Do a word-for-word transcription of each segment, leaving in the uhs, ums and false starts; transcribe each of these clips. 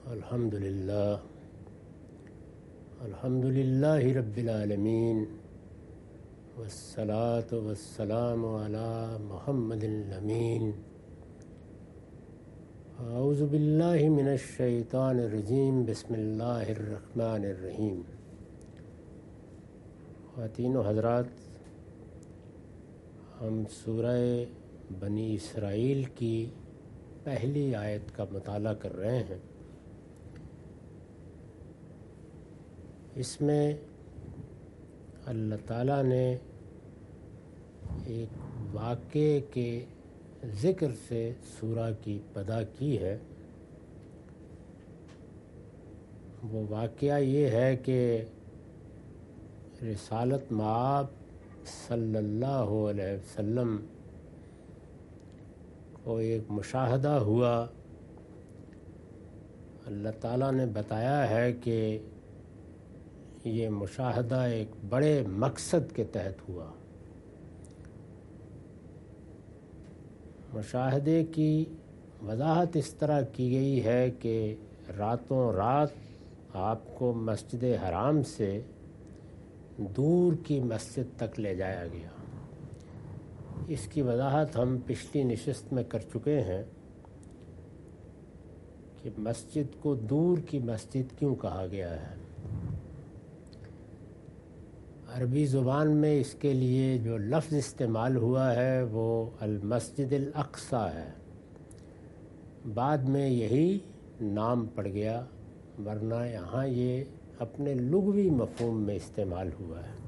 الحمد للہ الحمد للہ رب العالمین والصلاة والسلام علی محمد الامین. اعوذ باللہ من الشیطان الرجیم. بسم اللہ الرحمن الرحیم. خواتین و حضرات، ہم سورہ بنی اسرائیل کی پہلی آیت کا مطالعہ کر رہے ہیں. اس میں اللہ تعالیٰ نے ایک واقعے کے ذکر سے سورہ کی ابتدا کی ہے. وہ واقعہ یہ ہے کہ رسالت مآب صلی اللہ علیہ وسلم کو ایک مشاہدہ ہوا. اللہ تعالیٰ نے بتایا ہے کہ یہ مشاہدہ ایک بڑے مقصد کے تحت ہوا. مشاہدے کی وضاحت اس طرح کی گئی ہے کہ راتوں رات آپ کو مسجد حرام سے دور کی مسجد تک لے جایا گیا. اس کی وضاحت ہم پچھلی نشست میں کر چکے ہیں کہ مسجد کو دور کی مسجد کیوں کہا گیا ہے. عربی زبان میں اس کے لیے جو لفظ استعمال ہوا ہے وہ المسجد الاقصی ہے. بعد میں یہی نام پڑ گیا، ورنہ یہاں یہ اپنے لغوی مفہوم میں استعمال ہوا ہے.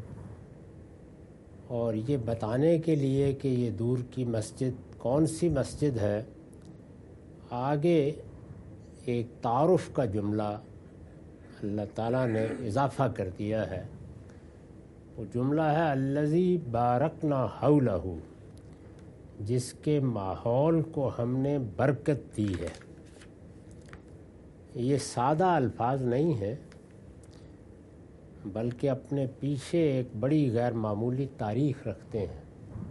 اور یہ بتانے کے لیے کہ یہ دور کی مسجد کون سی مسجد ہے، آگے ایک تعارف کا جملہ اللہ تعالیٰ نے اضافہ کر دیا ہے. وہ جملہ ہے الذی بارکنا حولہ، جس کے ماحول کو ہم نے برکت دی ہے. یہ سادہ الفاظ نہیں ہیں، بلکہ اپنے پیچھے ایک بڑی غیر معمولی تاریخ رکھتے ہیں.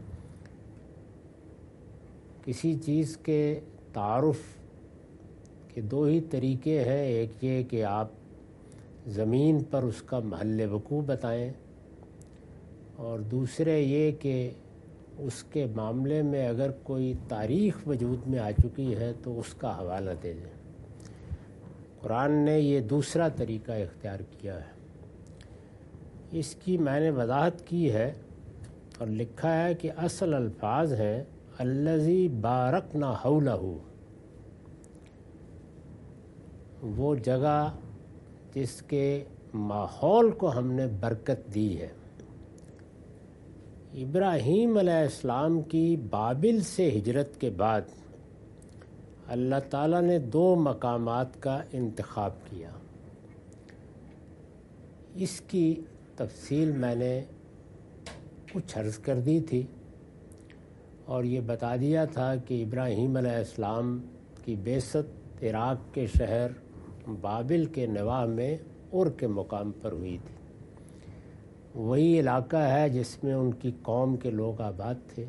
کسی چیز کے تعارف کے دو ہی طریقے ہیں. ایک یہ کہ آپ زمین پر اس کا محل وقوع بتائیں، اور دوسرے یہ کہ اس کے معاملے میں اگر کوئی تاریخ وجود میں آ چکی ہے تو اس کا حوالہ دے دیں. قرآن نے یہ دوسرا طریقہ اختیار کیا ہے. اس کی میں نے وضاحت کی ہے اور لکھا ہے کہ اصل الفاظ ہیں الذی بارکنا حولہ، وہ جگہ جس کے ماحول کو ہم نے برکت دی ہے. ابراہیم علیہ السلام کی بابل سے ہجرت کے بعد اللہ تعالیٰ نے دو مقامات کا انتخاب کیا. اس کی تفصیل میں نے کچھ عرض کر دی تھی اور یہ بتا دیا تھا کہ ابراہیم علیہ السلام کی بعثت عراق کے شہر بابل کے نواح میں اور کے مقام پر ہوئی تھی. وہی علاقہ ہے جس میں ان کی قوم کے لوگ آباد تھے.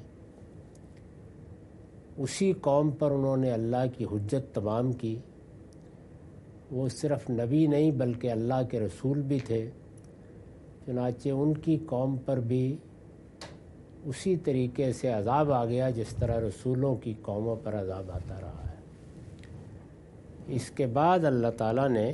اسی قوم پر انہوں نے اللہ کی حجت تمام کی. وہ صرف نبی نہیں بلکہ اللہ کے رسول بھی تھے. چنانچہ ان کی قوم پر بھی اسی طریقے سے عذاب آ گیا جس طرح رسولوں کی قوموں پر عذاب آتا رہا ہے. اس کے بعد اللہ تعالیٰ نے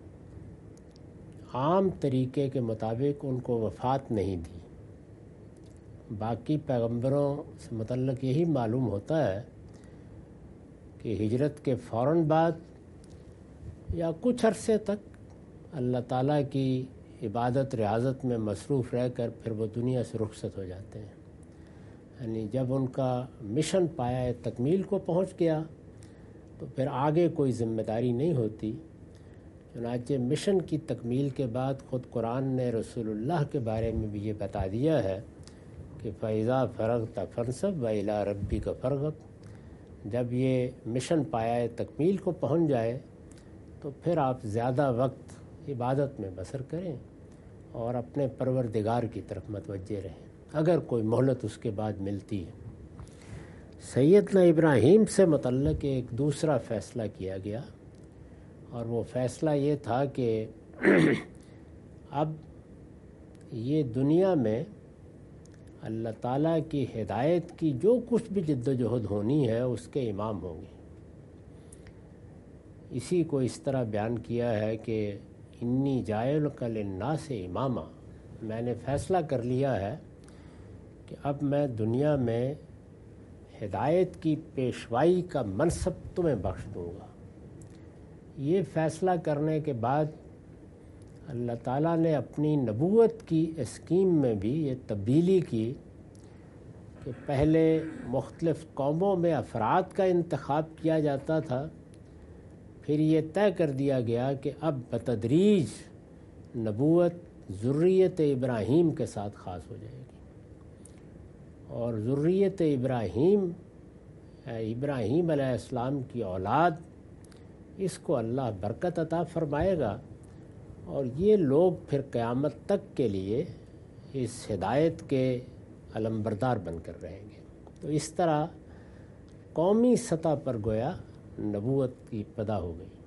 عام طریقے کے مطابق ان کو وفات نہیں دی. باقی پیغمبروں سے متعلق یہی معلوم ہوتا ہے کہ ہجرت کے فوراً بعد یا کچھ عرصے تک اللہ تعالیٰ کی عبادت ریاضت میں مصروف رہ کر پھر وہ دنیا سے رخصت ہو جاتے ہیں. یعنی جب ان کا مشن پایہ تکمیل کو پہنچ گیا تو پھر آگے کوئی ذمہ داری نہیں ہوتی. چنانچہ مشن کی تکمیل کے بعد خود قرآن نے رسول اللہ کے بارے میں بھی یہ بتا دیا ہے کہ فَإِذَا فَرَغْتَ فَانْصَبْ وَإِلَىٰ رَبِّكَ فَارْغَب. جب یہ مشن پایہ تکمیل کو پہنچ جائے تو پھر آپ زیادہ وقت عبادت میں بسر کریں اور اپنے پروردگار کی طرف متوجہ رہیں اگر کوئی مہلت اس کے بعد ملتی ہے. سیدنا ابراہیم سے متعلق ایک دوسرا فیصلہ کیا گیا. اور وہ فیصلہ یہ تھا کہ اب یہ دنیا میں اللہ تعالیٰ کی ہدایت کی جو کچھ بھی جد و جہد ہونی ہے اس کے امام ہوں گے۔ اسی کو اس طرح بیان کیا ہے کہ انی جاعلک للناس اماما، میں نے فیصلہ کر لیا ہے کہ اب میں دنیا میں ہدایت کی پیشوائی کا منصب تمہیں بخش دوں گا۔ یہ فیصلہ کرنے کے بعد اللہ تعالیٰ نے اپنی نبوت کی اسکیم میں بھی یہ تبدیلی کی کہ پہلے مختلف قوموں میں افراد کا انتخاب کیا جاتا تھا، پھر یہ طے کر دیا گیا کہ اب بتدریج نبوت ذریت ابراہیم کے ساتھ خاص ہو جائے گی، اور ذریت ابراہیم ابراہیم علیہ السلام کی اولاد، اس کو اللہ برکت عطا فرمائے گا، اور یہ لوگ پھر قیامت تک کے لیے اس ہدایت کے علمبردار بن کر رہیں گے۔ تو اس طرح قومی سطح پر گویا نبوت کی ابتدا ہو گئی۔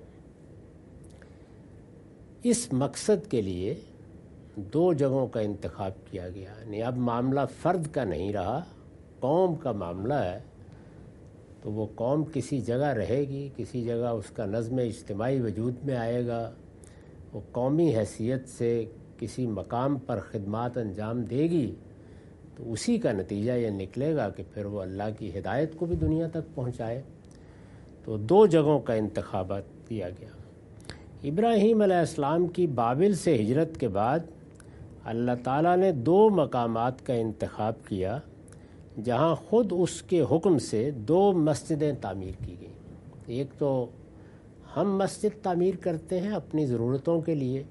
اس مقصد کے لیے دو جگہوں کا انتخاب کیا گیا، یعنی اب معاملہ فرد کا نہیں رہا، قوم کا معاملہ ہے، تو وہ قوم کسی جگہ رہے گی، کسی جگہ اس کا نظم اجتماعی وجود میں آئے گا، وہ قومی حیثیت سے کسی مقام پر خدمات انجام دے گی، تو اسی کا نتیجہ یہ نکلے گا کہ پھر وہ اللہ کی ہدایت کو بھی دنیا تک پہنچائے۔ تو دو جگہوں کا انتخابات دیا گیا۔ ابراہیم علیہ السلام کی بابل سے ہجرت کے بعد اللہ تعالیٰ نے دو مقامات کا انتخاب کیا جہاں خود اس کے حکم سے دو مسجدیں تعمیر کی گئیں۔ ایک تو ہم مسجد تعمیر کرتے ہیں اپنی ضرورتوں کے لیے،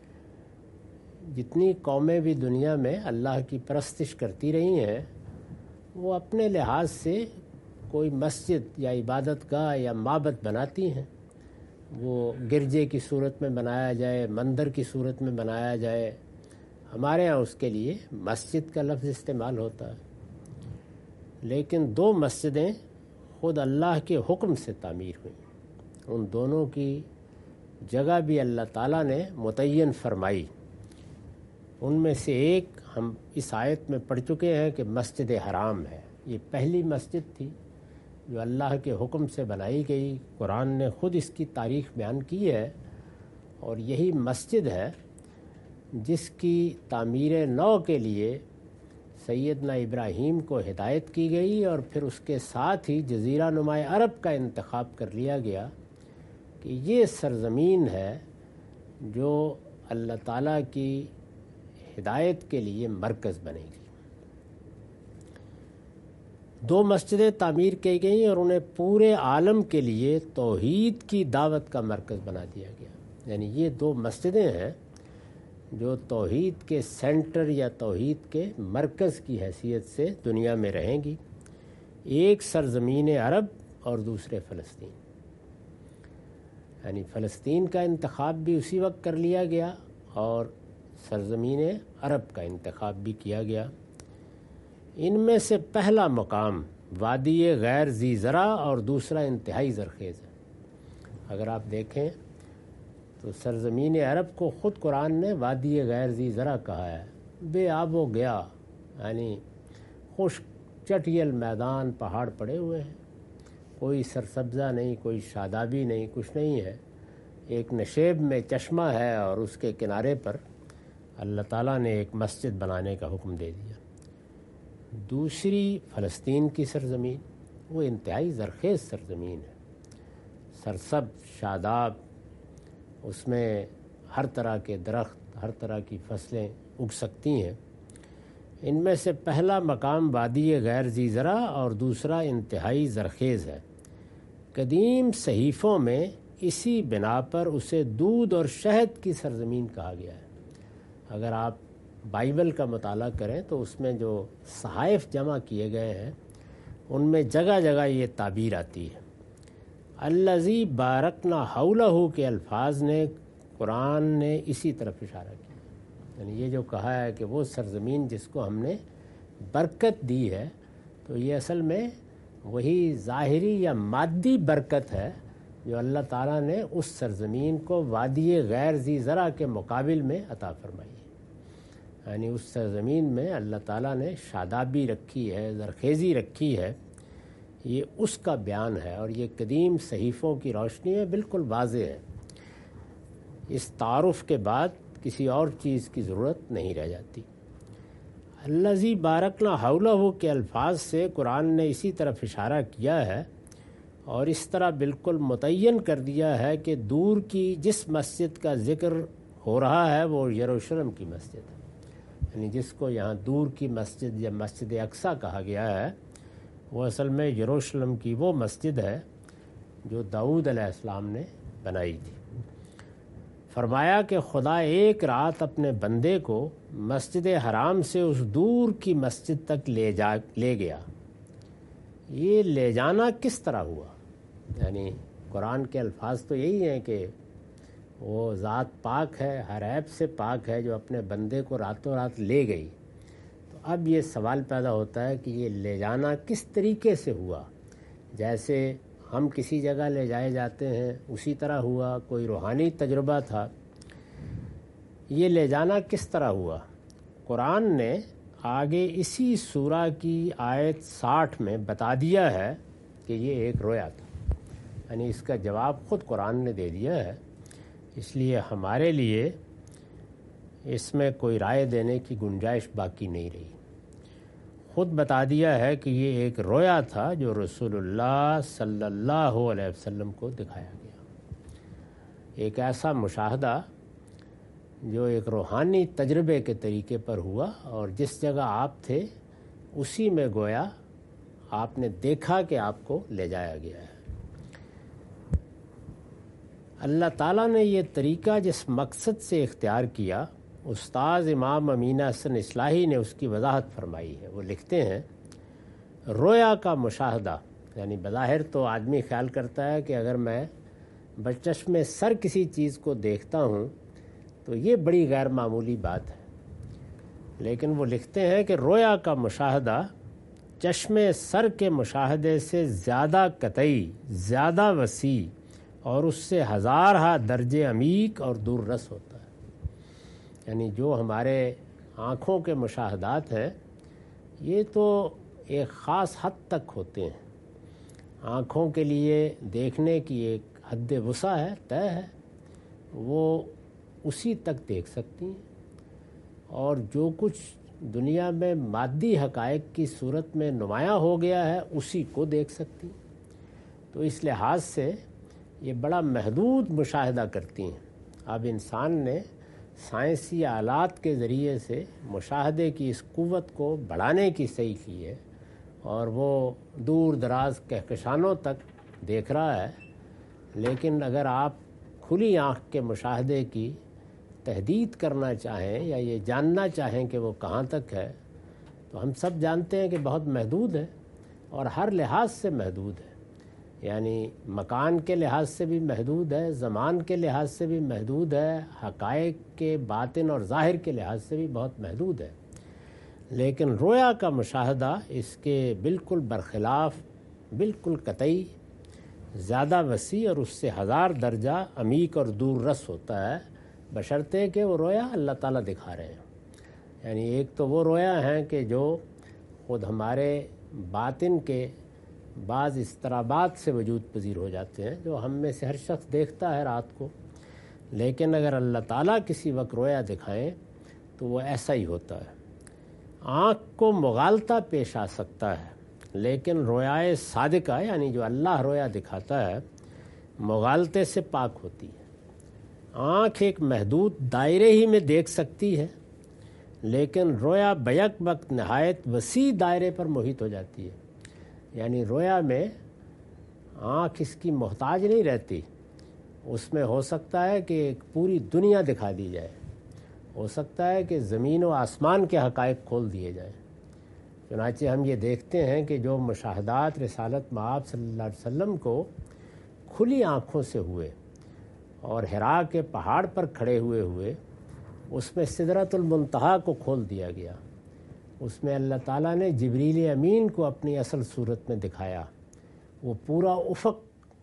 جتنی قومیں بھی دنیا میں اللہ کی پرستش کرتی رہی ہیں وہ اپنے لحاظ سے کوئی مسجد یا عبادت گاہ یا معبد بناتی ہیں، وہ گرجے کی صورت میں بنایا جائے، مندر کی صورت میں بنایا جائے، ہمارے ہاں اس کے لیے مسجد کا لفظ استعمال ہوتا ہے۔ لیکن دو مسجدیں خود اللہ کے حکم سے تعمیر ہوئیں، ان دونوں کی جگہ بھی اللہ تعالیٰ نے متعین فرمائی۔ ان میں سے ایک ہم اس آیت میں پڑھ چکے ہیں کہ مسجد حرام ہے، یہ پہلی مسجد تھی جو اللہ کے حکم سے بنائی گئی، قرآن نے خود اس کی تاریخ بیان کی ہے، اور یہی مسجد ہے جس کی تعمیر نو کے لیے سیدنا ابراہیم کو ہدایت کی گئی، اور پھر اس کے ساتھ ہی جزیرہ نما عرب کا انتخاب کر لیا گیا کہ یہ سرزمین ہے جو اللہ تعالیٰ کی ہدایت کے لیے مرکز بنے گی۔ دو مسجدیں تعمیر کی گئیں اور انہیں پورے عالم کے لیے توحید کی دعوت کا مرکز بنا دیا گیا، یعنی یہ دو مسجدیں ہیں جو توحید کے سینٹر یا توحید کے مرکز کی حیثیت سے دنیا میں رہیں گی، ایک سرزمین عرب اور دوسرے فلسطین۔ یعنی فلسطین کا انتخاب بھی اسی وقت کر لیا گیا اور سرزمین عرب کا انتخاب بھی کیا گیا۔ ان میں سے پہلا مقام وادی غیر ذی زرع اور دوسرا انتہائی زرخیز ہے۔ اگر آپ دیکھیں تو سرزمین عرب کو خود قرآن نے وادی غیر ذی زرع کہا ہے، بے آب و گیا، یعنی خشک چٹیل میدان، پہاڑ پڑے ہوئے ہیں، کوئی سرسبزہ نہیں، کوئی شادابی نہیں، کچھ نہیں ہے، ایک نشیب میں چشمہ ہے اور اس کے کنارے پر اللہ تعالیٰ نے ایک مسجد بنانے کا حکم دے دیا۔ دوسری فلسطین کی سرزمین، وہ انتہائی زرخیز سرزمین ہے، سرسبز، شاداب، اس میں ہر طرح کے درخت، ہر طرح کی فصلیں اگ سکتی ہیں۔ ان میں سے پہلا مقام وادی غیر ذی زرع اور دوسرا انتہائی زرخیز ہے۔ قدیم صحیفوں میں اسی بنا پر اسے دودھ اور شہد کی سرزمین کہا گیا ہے۔ اگر آپ بائبل کا مطالعہ کریں تو اس میں جو صحائف جمع کیے گئے ہیں ان میں جگہ جگہ یہ تعبیر آتی ہے۔ الذی بارکنا حولہ کے الفاظ نے قرآن نے اسی طرف اشارہ کیا، یعنی یہ جو کہا ہے کہ وہ سرزمین جس کو ہم نے برکت دی ہے، تو یہ اصل میں وہی ظاہری یا مادی برکت ہے جو اللہ تعالیٰ نے اس سرزمین کو وادی غیر ذی زرع کے مقابل میں عطا فرمائی ہے۔ یعنی اس سرزمین میں اللہ تعالیٰ نے شادابی رکھی ہے، زرخیزی رکھی ہے، یہ اس کا بیان ہے، اور یہ قدیم صحیفوں کی روشنی میں بالکل واضح ہے۔ اس تعارف کے بعد کسی اور چیز کی ضرورت نہیں رہ جاتی۔ الذی بارکنا حولہ کے الفاظ سے قرآن نے اسی طرف اشارہ کیا ہے، اور اس طرح بالکل متعین کر دیا ہے کہ دور کی جس مسجد کا ذکر ہو رہا ہے وہ یروشلم کی مسجد ہے۔ یعنی جس کو یہاں دور کی مسجد یا مسجد اقصیٰ کہا گیا ہے، وہ اصل میں یروشلم کی وہ مسجد ہے جو داؤد علیہ السلام نے بنائی تھی۔ فرمایا کہ خدا ایک رات اپنے بندے کو مسجد حرام سے اس دور کی مسجد تک لے جا لے گیا۔ یہ لے جانا کس طرح ہوا؟ یعنی قرآن کے الفاظ تو یہی ہیں کہ وہ ذات پاک ہے، ہر عیب سے پاک ہے، جو اپنے بندے کو راتوں رات لے گئی۔ تو اب یہ سوال پیدا ہوتا ہے کہ یہ لے جانا کس طریقے سے ہوا؟ جیسے ہم کسی جگہ لے جائے جاتے ہیں اسی طرح ہوا؟ کوئی روحانی تجربہ تھا؟ یہ لے جانا کس طرح ہوا؟ قرآن نے آگے اسی سورہ کی آیت ساٹھ میں بتا دیا ہے کہ یہ ایک رویا تھا۔ یعنی اس کا جواب خود قرآن نے دے دیا ہے، اس لیے ہمارے لیے اس میں کوئی رائے دینے کی گنجائش باقی نہیں رہی۔ خود بتا دیا ہے کہ یہ ایک رویا تھا جو رسول اللہ صلی اللہ علیہ وسلم کو دکھایا گیا، ایک ایسا مشاہدہ جو ایک روحانی تجربے کے طریقے پر ہوا، اور جس جگہ آپ تھے اسی میں گویا آپ نے دیکھا کہ آپ کو لے جایا گیا ہے۔ اللہ تعالیٰ نے یہ طریقہ جس مقصد سے اختیار کیا، استاذ امام امین حسن اصلاحی نے اس کی وضاحت فرمائی ہے۔ وہ لکھتے ہیں، رویا کا مشاہدہ، یعنی بظاہر تو آدمی خیال کرتا ہے کہ اگر میں بچشم سر کسی چیز کو دیکھتا ہوں تو یہ بڑی غیر معمولی بات ہے، لیکن وہ لکھتے ہیں کہ رویا کا مشاہدہ چشم سر کے مشاہدے سے زیادہ قطعی، زیادہ وسیع، اور اس سے ہزارہ درجے عمیق اور دور رس ہوتا ہے۔ یعنی جو ہمارے آنکھوں کے مشاہدات ہیں یہ تو ایک خاص حد تک ہوتے ہیں، آنکھوں کے لیے دیکھنے کی ایک حد وسع ہے، طے ہے، وہ اسی تک دیکھ سکتی ہیں، اور جو کچھ دنیا میں مادی حقائق کی صورت میں نمایاں ہو گیا ہے اسی کو دیکھ سکتی ہیں۔ تو اس لحاظ سے یہ بڑا محدود مشاہدہ کرتی ہیں۔ اب انسان نے سائنسی آلات کے ذریعے سے مشاہدے کی اس قوت کو بڑھانے کی صحیح کی ہے، اور وہ دور دراز کہکشانوں تک دیکھ رہا ہے، لیکن اگر آپ کھلی آنکھ کے مشاہدے کی تحدید کرنا چاہیں یا یہ جاننا چاہیں کہ وہ کہاں تک ہے، تو ہم سب جانتے ہیں کہ بہت محدود ہے، اور ہر لحاظ سے محدود ہے۔ یعنی مکان کے لحاظ سے بھی محدود ہے، زمان کے لحاظ سے بھی محدود ہے، حقائق کے باطن اور ظاہر کے لحاظ سے بھی بہت محدود ہے۔ لیکن رویا کا مشاہدہ اس کے بالکل برخلاف، بالکل قطعی، زیادہ وسیع اور اس سے ہزار درجہ عمیق اور دور رس ہوتا ہے، بشرطے کہ وہ رویا اللہ تعالیٰ دکھا رہے ہیں۔ یعنی ایک تو وہ رویا ہیں کہ جو خود ہمارے باطن کے بعض اضطرابات سے وجود پذیر ہو جاتے ہیں، جو ہم میں سے ہر شخص دیکھتا ہے رات کو، لیکن اگر اللہ تعالیٰ کسی وقت رویا دکھائیں تو وہ ایسا ہی ہوتا ہے۔ آنکھ کو مغالطہ پیش آ سکتا ہے، لیکن رویائے صادقہ یعنی جو اللہ رویا دکھاتا ہے مغالطے سے پاک ہوتی ہے۔ آنکھ ایک محدود دائرے ہی میں دیکھ سکتی ہے، لیکن رویا بیک وقت نہایت وسیع دائرے پر محیط ہو جاتی ہے۔ یعنی رویا میں آنکھ اس کی محتاج نہیں رہتی، اس میں ہو سکتا ہے کہ ایک پوری دنیا دکھا دی جائے، ہو سکتا ہے کہ زمین و آسمان کے حقائق کھول دیے جائیں۔ چنانچہ ہم یہ دیکھتے ہیں کہ جو مشاہدات رسالت مآب صلی اللہ علیہ وسلم کو کھلی آنکھوں سے ہوئے اور حرا کے پہاڑ پر کھڑے ہوئے ہوئے اس میں سدرۃ المنتہا کو کھول دیا گیا، اس میں اللہ تعالیٰ نے جبریل امین کو اپنی اصل صورت میں دکھایا، وہ پورا افق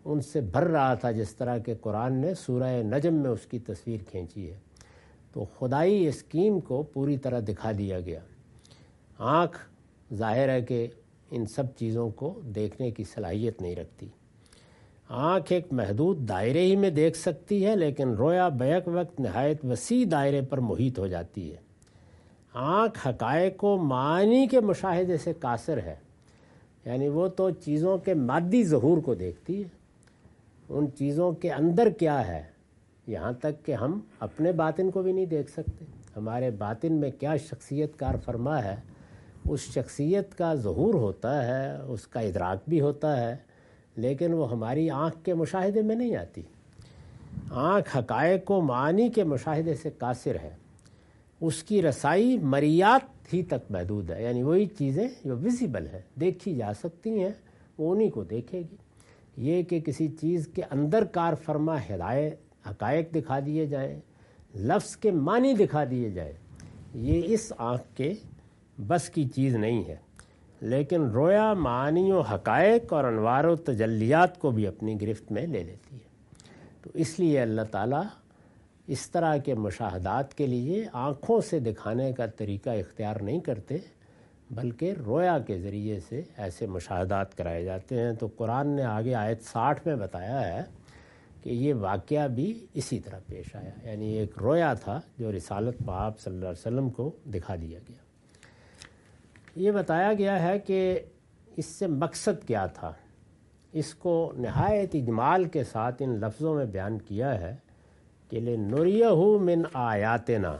ان سے بھر رہا تھا جس طرح کہ قرآن نے سورہ نجم میں اس کی تصویر کھینچی ہے۔ تو خدائی اسکیم کو پوری طرح دکھا دیا گیا۔ آنکھ ظاہر ہے کہ ان سب چیزوں کو دیکھنے کی صلاحیت نہیں رکھتی۔ آنکھ ایک محدود دائرے ہی میں دیکھ سکتی ہے، لیکن رویا بیک وقت نہایت وسیع دائرے پر محیط ہو جاتی ہے۔ آنکھ حقائق و معانی کے مشاہدے سے قاصر ہے، یعنی وہ تو چیزوں کے مادی ظہور کو دیکھتی ہے، ان چیزوں کے اندر کیا ہے، یہاں تک کہ ہم اپنے باطن کو بھی نہیں دیکھ سکتے۔ ہمارے باطن میں کیا شخصیت کار فرما ہے، اس شخصیت کا ظہور ہوتا ہے، اس کا ادراک بھی ہوتا ہے، لیکن وہ ہماری آنکھ کے مشاہدے میں نہیں آتی۔ آنکھ حقائق و معانی کے مشاہدے سے قاصر ہے، اس کی رسائی مریات ہی تک محدود ہے، یعنی وہی چیزیں جو ویزیبل ہیں، دیکھی جا سکتی ہیں، وہ انہی کو دیکھے گی۔ یہ کہ کسی چیز کے اندر کار فرما ہدایت حقائق دکھا دیے جائیں، لفظ کے معنی دکھا دیے جائیں، یہ اس آنکھ کے بس کی چیز نہیں ہے۔ لیکن رویا معانی و حقائق اور انوار و تجلیات کو بھی اپنی گرفت میں لے لیتی ہے۔ تو اس لیے اللہ تعالیٰ اس طرح کے مشاہدات کے لیے آنکھوں سے دکھانے کا طریقہ اختیار نہیں کرتے، بلکہ رویا کے ذریعے سے ایسے مشاہدات کرائے جاتے ہیں۔ تو قرآن نے آگے آیت ساٹھ میں بتایا ہے کہ یہ واقعہ بھی اسی طرح پیش آیا، یعنی ایک رویا تھا جو رسالت پاک صلی اللہ علیہ وسلم کو دکھا دیا گیا۔ یہ بتایا گیا ہے کہ اس سے مقصد کیا تھا، اس کو نہایت اجمال کے ساتھ ان لفظوں میں بیان کیا ہے کہ لِنُرِيَهُ مِنْ آیاتنا،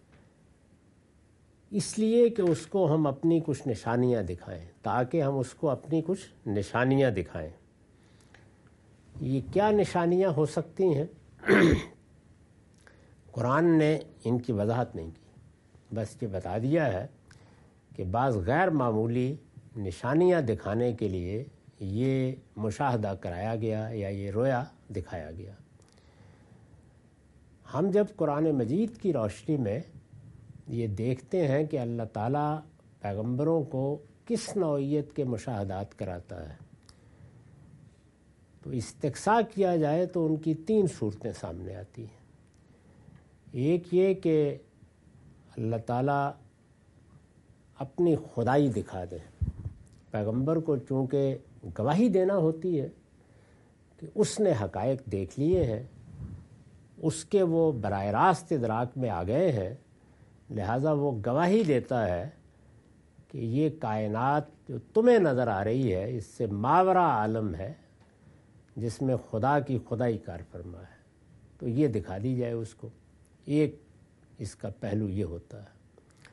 اس لیے کہ اس کو ہم اپنی کچھ نشانیاں دکھائیں، تاکہ ہم اس کو اپنی کچھ نشانیاں دکھائیں۔ یہ کیا نشانیاں ہو سکتی ہیں؟ قرآن نے ان کی وضاحت نہیں کی، بس یہ بتا دیا ہے کہ بعض غیر معمولی نشانیاں دکھانے کے لیے یہ مشاہدہ کرایا گیا یا یہ رویا دکھایا گیا۔ ہم جب قرآن مجید کی روشنی میں یہ دیکھتے ہیں کہ اللہ تعالیٰ پیغمبروں کو کس نوعیت کے مشاہدات کراتا ہے، تو استقصاء کیا جائے تو ان کی تین صورتیں سامنے آتی ہیں۔ ایک یہ کہ اللہ تعالیٰ اپنی خدائی دکھا دیں، پیغمبر کو چونکہ گواہی دینا ہوتی ہے کہ اس نے حقائق دیکھ لیے ہیں، اس کے وہ براہ راست ادراک میں آ گئے ہیں، لہٰذا وہ گواہی دیتا ہے کہ یہ کائنات جو تمہیں نظر آ رہی ہے اس سے ماورا عالم ہے جس میں خدا کی خدائی کار فرما ہے، تو یہ دکھا دی جائے اس کو۔ ایک اس کا پہلو یہ ہوتا ہے۔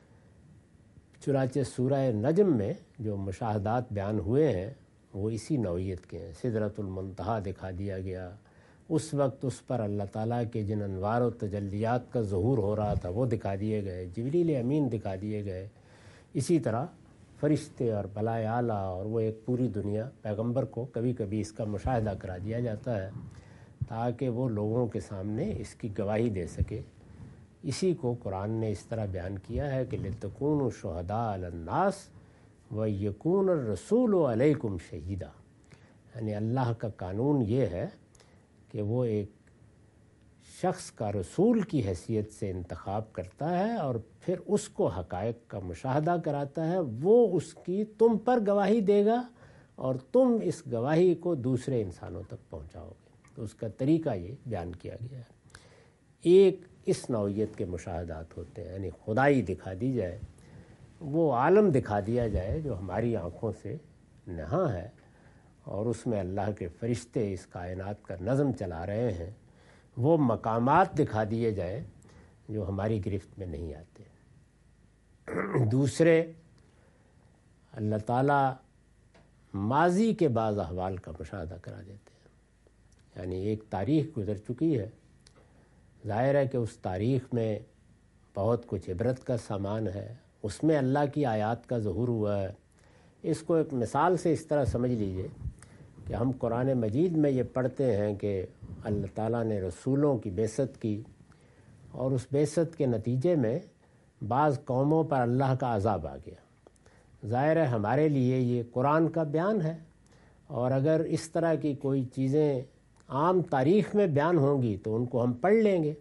چنانچہ سورہ نجم میں جو مشاہدات بیان ہوئے ہیں وہ اسی نوعیت کے ہیں۔ سدرۃ المنتہا دکھا دیا گیا، اس وقت اس پر اللہ تعالیٰ کے جن انوار و تجلیات کا ظہور ہو رہا تھا وہ دکھا دیے گئے، جبریل امین دکھا دیے گئے، اسی طرح فرشتے اور بلائے اعلیٰ اور وہ ایک پوری دنیا، پیغمبر کو کبھی کبھی اس کا مشاہدہ کرا دیا جاتا ہے تاکہ وہ لوگوں کے سامنے اس کی گواہی دے سکے۔ اسی کو قرآن نے اس طرح بیان کیا ہے کہ لِتَكُونُوا شُهَدَاءَ عَلَى النَّاسِ وَيَكُونَ الرَّسُولُ عَلَيْكُمْ شَهِيدًا، یعنی اللہ کا قانون یہ ہے کہ وہ ایک شخص کا رسول کی حیثیت سے انتخاب کرتا ہے اور پھر اس کو حقائق کا مشاہدہ کراتا ہے، وہ اس کی تم پر گواہی دے گا اور تم اس گواہی کو دوسرے انسانوں تک پہنچاؤ گے۔ تو اس کا طریقہ یہ بیان کیا گیا ہے۔ ایک اس نوعیت کے مشاہدات ہوتے ہیں، یعنی خدائی دکھا دی جائے، وہ عالم دکھا دیا جائے جو ہماری آنکھوں سے نہاں ہے، اور اس میں اللہ کے فرشتے اس کائنات کا نظم چلا رہے ہیں، وہ مقامات دکھا دیے جائیں جو ہماری گرفت میں نہیں آتے۔ دوسرے، اللہ تعالیٰ ماضی کے بعض احوال کا مشاہدہ کرا دیتے ہیں، یعنی ایک تاریخ گزر چکی ہے، ظاہر ہے کہ اس تاریخ میں بہت کچھ عبرت کا سامان ہے، اس میں اللہ کی آیات کا ظہور ہوا ہے۔ اس کو ایک مثال سے اس طرح سمجھ لیجئے کہ ہم قرآن مجید میں یہ پڑھتے ہیں کہ اللہ تعالیٰ نے رسولوں کی بعثت کی، اور اس بعثت کے نتیجے میں بعض قوموں پر اللہ کا عذاب آ گیا۔ ظاہر ہے ہمارے لیے یہ قرآن کا بیان ہے، اور اگر اس طرح کی کوئی چیزیں عام تاریخ میں بیان ہوں گی تو ان کو ہم پڑھ لیں گے،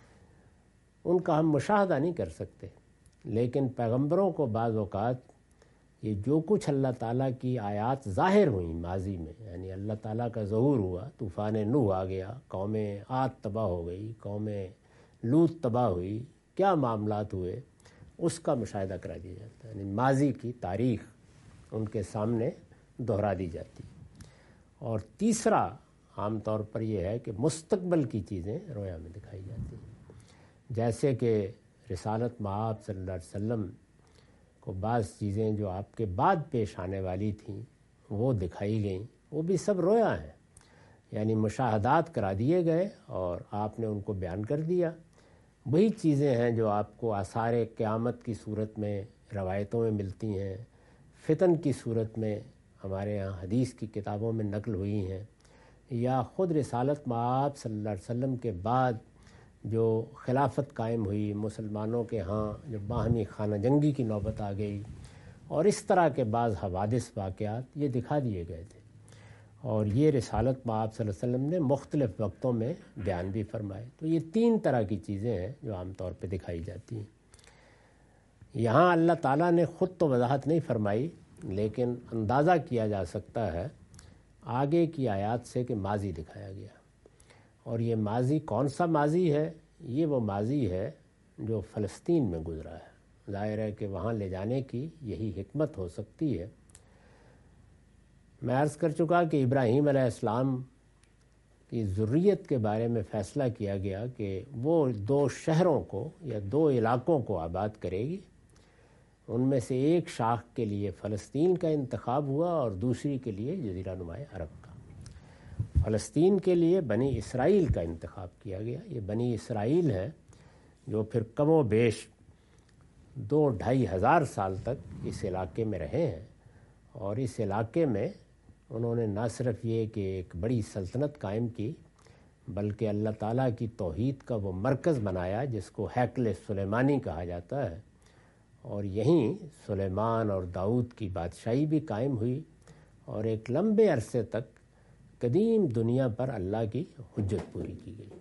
ان کا ہم مشاہدہ نہیں کر سکتے۔ لیکن پیغمبروں کو بعض اوقات یہ جو کچھ اللہ تعالیٰ کی آیات ظاہر ہوئیں ماضی میں، یعنی اللہ تعالیٰ کا ظہور ہوا، طوفان نوح آ گیا، قوم عاد تباہ ہو گئی، قوم لوط تباہ ہوئی، کیا معاملات ہوئے، اس کا مشاہدہ کرا دیا جاتا ہے، یعنی ماضی کی تاریخ ان کے سامنے دہرا دی جاتی ہے۔ اور تیسرا عام طور پر یہ ہے کہ مستقبل کی چیزیں رویا میں دکھائی جاتی ہیں، جیسے کہ رسالت مآب صلی اللہ علیہ وسلم کو بعض چیزیں جو آپ کے بعد پیش آنے والی تھیں وہ دکھائی گئیں، وہ بھی سب رویا ہیں، یعنی مشاہدات کرا دیے گئے اور آپ نے ان کو بیان کر دیا۔ وہی چیزیں ہیں جو آپ کو آثار قیامت کی صورت میں روایتوں میں ملتی ہیں، فتن کی صورت میں ہمارے ہاں حدیث کی کتابوں میں نقل ہوئی ہیں، یا خود رسالت مآب صلی اللہ علیہ وسلم کے بعد جو خلافت قائم ہوئی، مسلمانوں کے ہاں جو باہمی خانہ جنگی کی نوبت آ گئی، اور اس طرح کے بعض حوادث واقعات یہ دکھا دیے گئے تھے، اور یہ رسالت مآب صلی اللہ علیہ وسلم نے مختلف وقتوں میں بیان بھی فرمائے۔ تو یہ تین طرح کی چیزیں ہیں جو عام طور پہ دکھائی جاتی ہیں۔ یہاں اللہ تعالیٰ نے خود تو وضاحت نہیں فرمائی، لیکن اندازہ کیا جا سکتا ہے آگے کی آیات سے کہ ماضی دکھایا گیا، اور یہ ماضی کون سا ماضی ہے؟ یہ وہ ماضی ہے جو فلسطین میں گزرا ہے۔ ظاہر ہے کہ وہاں لے جانے کی یہی حکمت ہو سکتی ہے۔ میں عرض کر چکا کہ ابراہیم علیہ السلام کی ذریت کے بارے میں فیصلہ کیا گیا کہ وہ دو شہروں کو یا دو علاقوں کو آباد کرے گی، ان میں سے ایک شاخ کے لیے فلسطین کا انتخاب ہوا اور دوسری کے لیے جزیرہ نما عرب کا۔ فلسطین کے لیے بنی اسرائیل کا انتخاب کیا گیا۔ یہ بنی اسرائیل ہے جو پھر کم و بیش دو ڈھائی ہزار سال تک اس علاقے میں رہے ہیں، اور اس علاقے میں انہوں نے نہ صرف یہ کہ ایک بڑی سلطنت قائم کی، بلکہ اللہ تعالیٰ کی توحید کا وہ مرکز بنایا جس کو ہیکل سلیمانی کہا جاتا ہے، اور یہیں سلیمان اور داؤد کی بادشاہی بھی قائم ہوئی، اور ایک لمبے عرصے تک قدیم دنیا پر اللہ کی حجت پوری کی گئی۔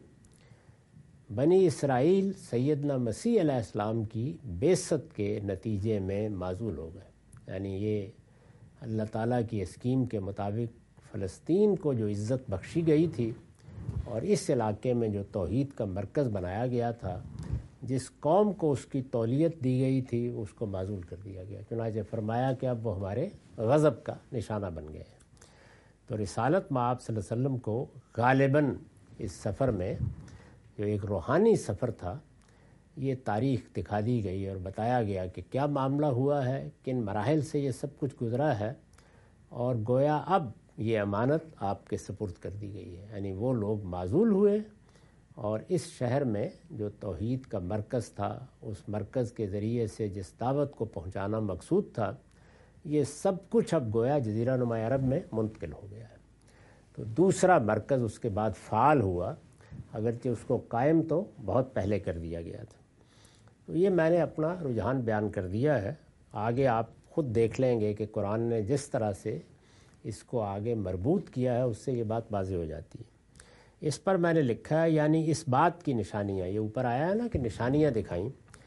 بنی اسرائیل سیدنا مسیح علیہ السلام کی بعثت کے نتیجے میں معزول ہو گئے، یعنی یہ اللہ تعالیٰ کی اسکیم کے مطابق فلسطین کو جو عزت بخشی گئی تھی اور اس علاقے میں جو توحید کا مرکز بنایا گیا تھا، جس قوم کو اس کی تولیت دی گئی تھی اس کو معزول کر دیا گیا، چنانچہ فرمایا کہ اب وہ ہمارے غضب کا نشانہ بن گئے ہیں۔ تو رسالت مآب صلی اللہ علیہ وسلم کو غالباً اس سفر میں جو ایک روحانی سفر تھا، یہ تاریخ دکھا دی گئی اور بتایا گیا کہ کیا معاملہ ہوا ہے، کن مراحل سے یہ سب کچھ گزرا ہے، اور گویا اب یہ امانت آپ کے سپرد کر دی گئی ہے۔ یعنی وہ لوگ معزول ہوئے، اور اس شہر میں جو توحید کا مرکز تھا، اس مرکز کے ذریعے سے جس دعوت کو پہنچانا مقصود تھا، یہ سب کچھ اب گویا جزیرہ نما عرب میں منتقل ہو گیا ہے۔ تو دوسرا مرکز اس کے بعد فعال ہوا، اگرچہ اس کو قائم تو بہت پہلے کر دیا گیا تھا۔ تو یہ میں نے اپنا رجحان بیان کر دیا ہے، آگے آپ خود دیکھ لیں گے کہ قرآن نے جس طرح سے اس کو آگے مربوط کیا ہے اس سے یہ بات واضح ہو جاتی ہے۔ اس پر میں نے لکھا ہے، یعنی اس بات کی نشانیاں، یہ اوپر آیا ہے نا کہ نشانیاں دکھائیں،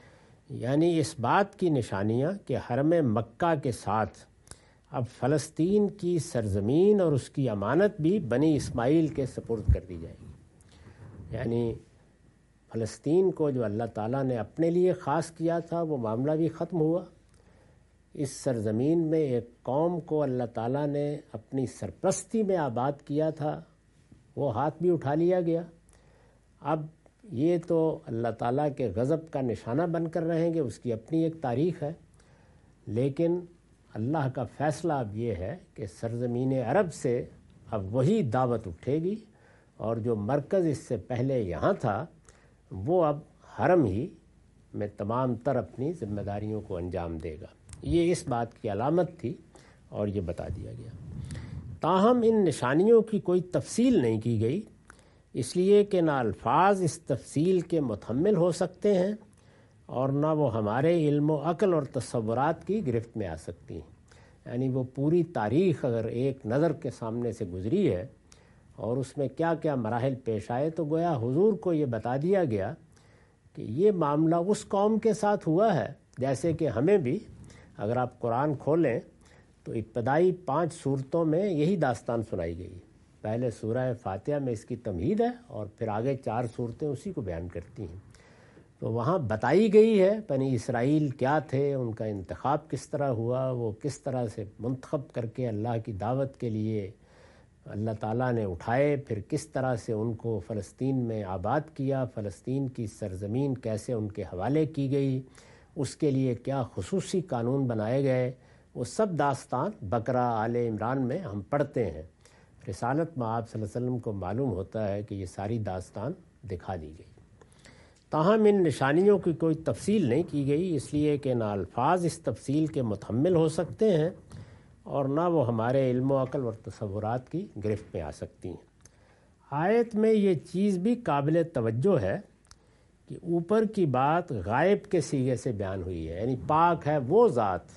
یعنی اس بات کی نشانیاں کہ حرم مکہ کے ساتھ اب فلسطین کی سرزمین اور اس کی امانت بھی بنی اسماعیل کے سپرد کر دی جائے گی۔ یعنی فلسطین کو جو اللہ تعالیٰ نے اپنے لیے خاص کیا تھا وہ معاملہ بھی ختم ہوا۔ اس سرزمین میں ایک قوم کو اللہ تعالیٰ نے اپنی سرپرستی میں آباد کیا تھا، وہ ہاتھ بھی اٹھا لیا گیا۔ اب یہ تو اللہ تعالیٰ کے غضب کا نشانہ بن کر رہیں گے، اس کی اپنی ایک تاریخ ہے، لیکن اللہ کا فیصلہ اب یہ ہے کہ سرزمین عرب سے اب وہی دعوت اٹھے گی، اور جو مرکز اس سے پہلے یہاں تھا وہ اب حرم ہی میں تمام تر اپنی ذمہ داریوں کو انجام دے گا۔ یہ اس بات کی علامت تھی اور یہ بتا دیا گیا۔ تاہم ان نشانیوں کی کوئی تفصیل نہیں کی گئی، اس لیے کہ نہ الفاظ اس تفصیل کے متحمل ہو سکتے ہیں اور نہ وہ ہمارے علم و عقل اور تصورات کی گرفت میں آ سکتی ہیں۔ یعنی وہ پوری تاریخ اگر ایک نظر کے سامنے سے گزری ہے اور اس میں کیا کیا مراحل پیش آئے، تو گویا حضور کو یہ بتا دیا گیا کہ یہ معاملہ اس قوم کے ساتھ ہوا ہے جیسے کہ ہمیں بھی، اگر آپ قرآن کھولیں تو ابتدائی پانچ صورتوں میں یہی داستان سنائی گئی۔ پہلے سورہ فاتحہ میں اس کی تمہید ہے اور پھر آگے چار صورتیں اسی کو بیان کرتی ہیں۔ تو وہاں بتائی گئی ہے بنی اسرائیل کیا تھے، ان کا انتخاب کس طرح ہوا، وہ کس طرح سے منتخب کر کے اللہ کی دعوت کے لیے اللہ تعالیٰ نے اٹھائے، پھر کس طرح سے ان کو فلسطین میں آباد کیا، فلسطین کی سرزمین کیسے ان کے حوالے کی گئی، اس کے لیے کیا خصوصی قانون بنائے گئے، وہ سب داستان بقرہ آل عمران میں ہم پڑھتے ہیں۔ رسالت میں آپ صلی اللہ علیہ وسلم کو معلوم ہوتا ہے کہ یہ ساری داستان دکھا دی گئی۔ تاہم ان نشانیوں کی کوئی تفصیل نہیں کی گئی، اس لیے کہ نہ الفاظ اس تفصیل کے متحمل ہو سکتے ہیں اور نہ وہ ہمارے علم و عقل اور تصورات کی گرفت میں آ سکتی ہیں۔ آیت میں یہ چیز بھی قابل توجہ ہے کہ اوپر کی بات غائب کے صیغے سے بیان ہوئی ہے، یعنی پاک ہے وہ ذات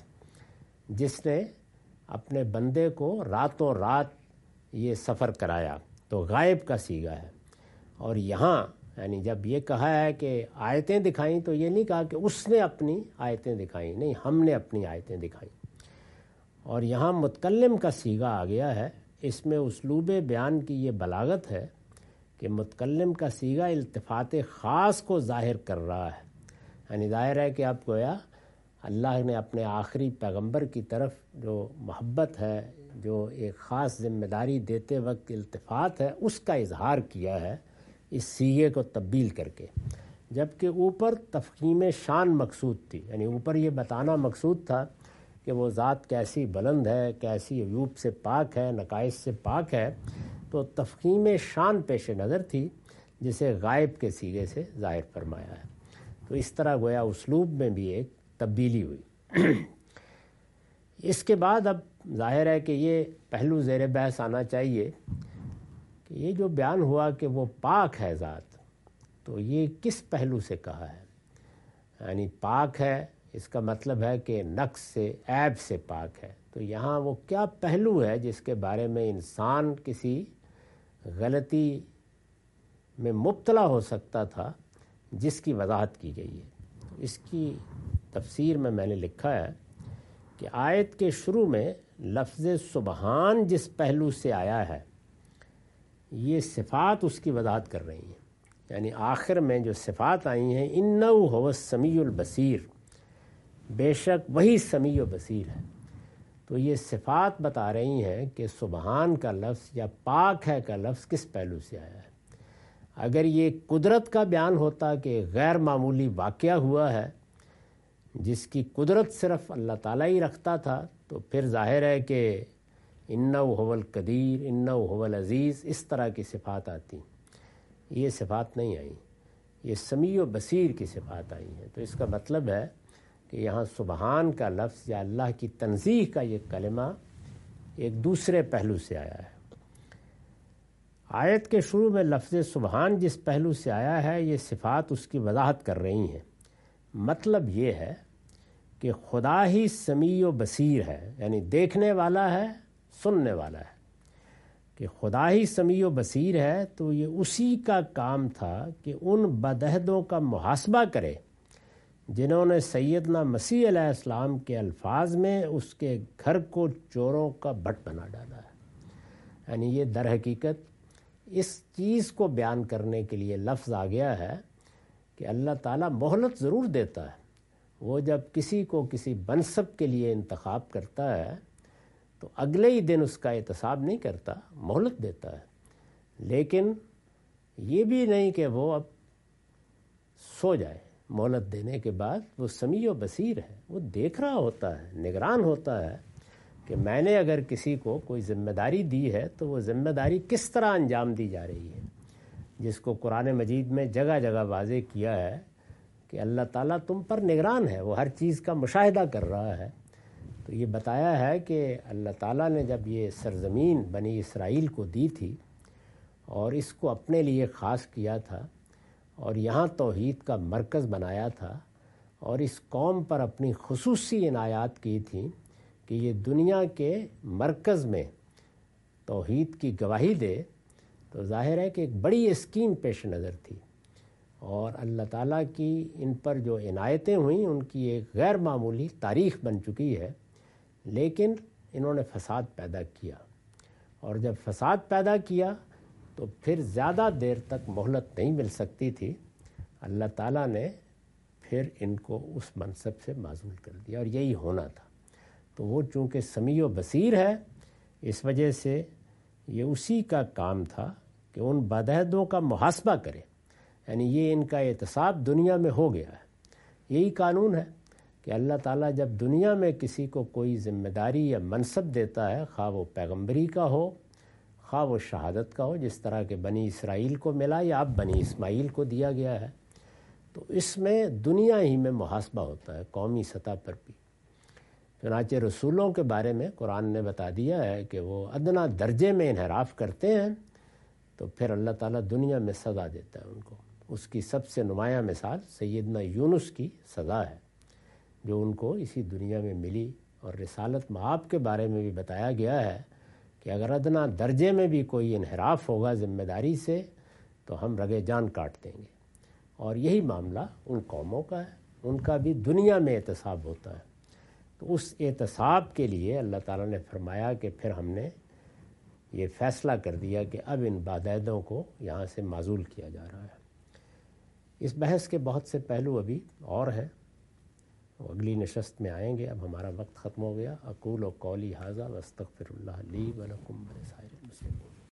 جس نے اپنے بندے کو راتوں رات یہ سفر کرایا، تو غائب کا صیغہ ہے۔ اور یہاں یعنی جب یہ کہا ہے کہ آیتیں دکھائیں تو یہ نہیں کہا کہ اس نے اپنی آیتیں دکھائیں، نہیں، ہم نے اپنی آیتیں دکھائیں۔ اور یہاں متکلم کا صیغہ آ گیا ہے، اس میں اسلوب بیان کی یہ بلاغت ہے کہ متکلم کا صیغہ التفات خاص کو ظاہر کر رہا ہے، یعنی ظاہر ہے کہ اب گویا اللہ نے اپنے آخری پیغمبر کی طرف جو محبت ہے، جو ایک خاص ذمہ داری دیتے وقت التفات ہے، اس کا اظہار کیا ہے اس صیغے کو تبدیل کر کے، جبکہ اوپر تفخیم شان مقصود تھی، یعنی اوپر یہ بتانا مقصود تھا کہ وہ ذات کیسی بلند ہے، کیسی عیوب سے پاک ہے، نقائص سے پاک ہے، تو تفخیم شان پیش نظر تھی جسے غائب کے صیغے سے ظاہر فرمایا ہے۔ تو اس طرح گویا اسلوب میں بھی ایک تبدیلی ہوئی۔ اس کے بعد اب ظاہر ہے کہ یہ پہلو زیر بحث آنا چاہیے کہ یہ جو بیان ہوا کہ وہ پاک ہے ذات، تو یہ کس پہلو سے کہا ہے؟ یعنی پاک ہے، اس کا مطلب ہے کہ نقص سے، عیب سے پاک ہے، تو یہاں وہ کیا پہلو ہے جس کے بارے میں انسان کسی غلطی میں مبتلا ہو سکتا تھا، جس کی وضاحت کی گئی ہے؟ اس کی تفسیر میں میں نے لکھا ہے کہ آیت کے شروع میں لفظ سبحان جس پہلو سے آیا ہے، یہ صفات اس کی وضاحت کر رہی ہیں، یعنی آخر میں جو صفات آئی ہیں، انہ هو السمیع البصیر، بے شک وہی سمیع و بصیر ہے، تو یہ صفات بتا رہی ہیں کہ سبحان کا لفظ یا پاک ہے کا لفظ کس پہلو سے آیا ہے۔ اگر یہ قدرت کا بیان ہوتا کہ غیر معمولی واقعہ ہوا ہے جس کی قدرت صرف اللہ تعالیٰ ہی رکھتا تھا، تو پھر ظاہر ہے کہ انہ هو القدیر، انہ هو العزیز، اس طرح کی صفات آتی۔ یہ صفات نہیں آئیں، یہ سمیع و بصیر کی صفات آئی ہیں۔ تو اس کا مطلب ہے کہ یہاں سبحان کا لفظ یا اللہ کی تنزیہ کا یہ کلمہ ایک دوسرے پہلو سے آیا ہے۔ آیت کے شروع میں لفظ سبحان جس پہلو سے آیا ہے، یہ صفات اس کی وضاحت کر رہی ہیں۔ مطلب یہ ہے کہ خدا ہی سمیع و بصیر ہے، یعنی دیکھنے والا ہے، سننے والا ہے۔ کہ خدا ہی سمیع و بصیر ہے تو یہ اسی کا کام تھا کہ ان بدعہدوں کا محاسبہ کرے جنہوں نے سیدنا مسیح علیہ السلام کے الفاظ میں اس کے گھر کو چوروں کا بٹ بنا ڈالا ہے۔ یعنی یہ در حقیقت اس چیز کو بیان کرنے کے لیے لفظ آ گیا ہے کہ اللہ تعالیٰ مہلت ضرور دیتا ہے۔ وہ جب کسی کو کسی منصب کے لیے انتخاب کرتا ہے تو اگلے ہی دن اس کا احتساب نہیں کرتا، مہلت دیتا ہے، لیکن یہ بھی نہیں کہ وہ اب سو جائے۔ مہلت دینے کے بعد وہ سمیع و بصیر ہے، وہ دیکھ رہا ہوتا ہے، نگران ہوتا ہے کہ میں نے اگر کسی کو کوئی ذمہ داری دی ہے تو وہ ذمہ داری کس طرح انجام دی جا رہی ہے، جس کو قرآن مجید میں جگہ جگہ واضح کیا ہے کہ اللہ تعالیٰ تم پر نگران ہے، وہ ہر چیز کا مشاہدہ کر رہا ہے۔ تو یہ بتایا ہے کہ اللہ تعالیٰ نے جب یہ سرزمین بنی اسرائیل کو دی تھی اور اس کو اپنے لیے خاص کیا تھا اور یہاں توحید کا مرکز بنایا تھا اور اس قوم پر اپنی خصوصی عنایات کی تھیں کہ یہ دنیا کے مرکز میں توحید کی گواہی دے، تو ظاہر ہے کہ ایک بڑی اسکیم پیش نظر تھی، اور اللہ تعالیٰ کی ان پر جو عنایتیں ہوئیں ان کی ایک غیر معمولی تاریخ بن چکی ہے، لیکن انہوں نے فساد پیدا کیا، اور جب فساد پیدا کیا تو پھر زیادہ دیر تک مہلت نہیں مل سکتی تھی، اللہ تعالیٰ نے پھر ان کو اس منصب سے معزول کر دیا، اور یہی ہونا تھا۔ تو وہ چونکہ سمیع و بصیر ہے، اس وجہ سے یہ اسی کا کام تھا کہ ان بدعہدوں کا محاسبہ کرے، یعنی یہ ان کا اعتصاب دنیا میں ہو گیا ہے۔ یہی قانون ہے کہ اللہ تعالیٰ جب دنیا میں کسی کو کوئی ذمہ داری یا منصب دیتا ہے، خواہ وہ پیغمبری کا ہو، خواہ وہ شہادت کا ہو، جس طرح کہ بنی اسرائیل کو ملا یا اب بنی اسماعیل کو دیا گیا ہے، تو اس میں دنیا ہی میں محاسبہ ہوتا ہے، قومی سطح پر بھی۔ چنانچہ رسولوں کے بارے میں قرآن نے بتا دیا ہے کہ وہ ادنا درجے میں انحراف کرتے ہیں تو پھر اللہ تعالیٰ دنیا میں سزا دیتا ہے ان کو۔ اس کی سب سے نمایاں مثال سیدنا یونس کی سزا ہے، جو ان کو اسی دنیا میں ملی، اور رسالت مآب کے بارے میں بھی بتایا گیا ہے کہ اگر ادنا درجے میں بھی کوئی انحراف ہوگا ذمہ داری سے تو ہم رگے جان کاٹ دیں گے۔ اور یہی معاملہ ان قوموں کا ہے، ان کا بھی دنیا میں اعتصاب ہوتا ہے۔ تو اس اعتصاب کے لیے اللہ تعالیٰ نے فرمایا کہ پھر ہم نے یہ فیصلہ کر دیا کہ اب ان بدعہدوں کو یہاں سے معزول کیا جا رہا ہے۔ اس بحث کے بہت سے پہلو ابھی اور ہیں، وہ اگلی نشست میں آئیں گے۔ اب ہمارا وقت ختم ہو گیا۔ اقول و قولی ھذا واستغفر اللہ لی ولکم ولسائر المسلمین۔